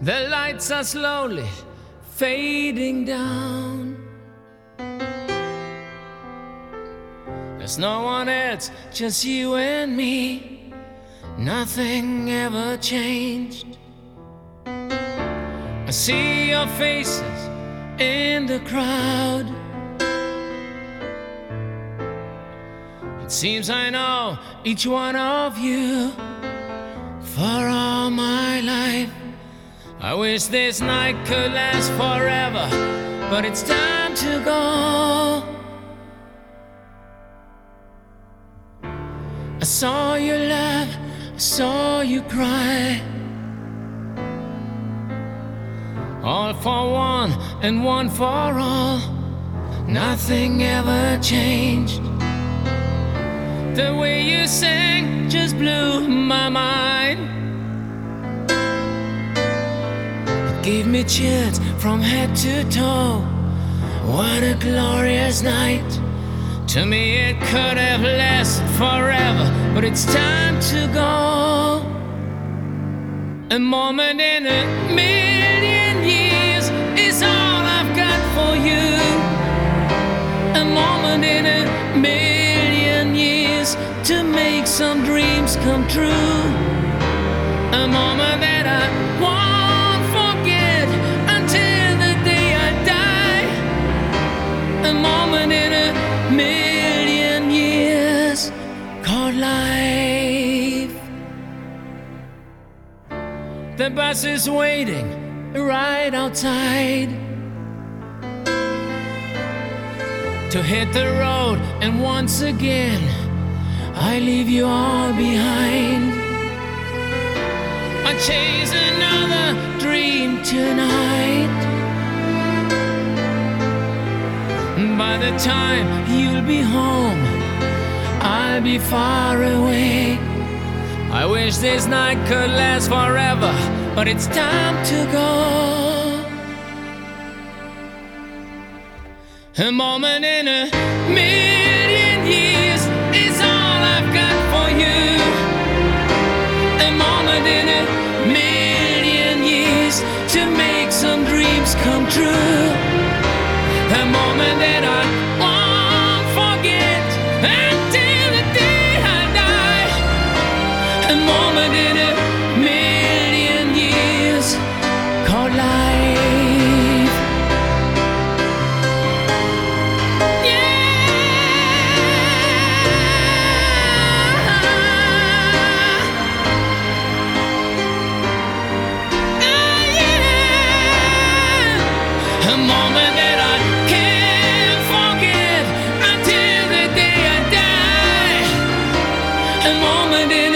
The lights are slowly fading down. There's no one else, just you and me. Nothing ever changed. I see your faces in the crowd. It seems I know each one of you for all my life. I wish this night could last forever, but it's time to go. I saw you laugh, I saw you cry, all for one and one for all. Nothing ever changed. The way you sang just blew my mind. It gave me chills from head to toe. What a glorious night. To me it could have lasted forever, but it's time to go. A moment in a million years is all I've got for you. A moment in a million years to make some dreams come true. A moment that I won't forget until the day I die. A moment in a million years called life. The bus is waiting right outside to hit the road, and once again I leave you all behind. I chase another dream tonight. By the time you'll be home, I'll be far away. I wish this night could last forever, but it's time to go. A moment in a million years is all I've got for you. A moment in a million years to make some dreams come true. A moment that I won't forget until the day I die. A moment in a million years called life. A moment that I can't forget until the day I die. A moment in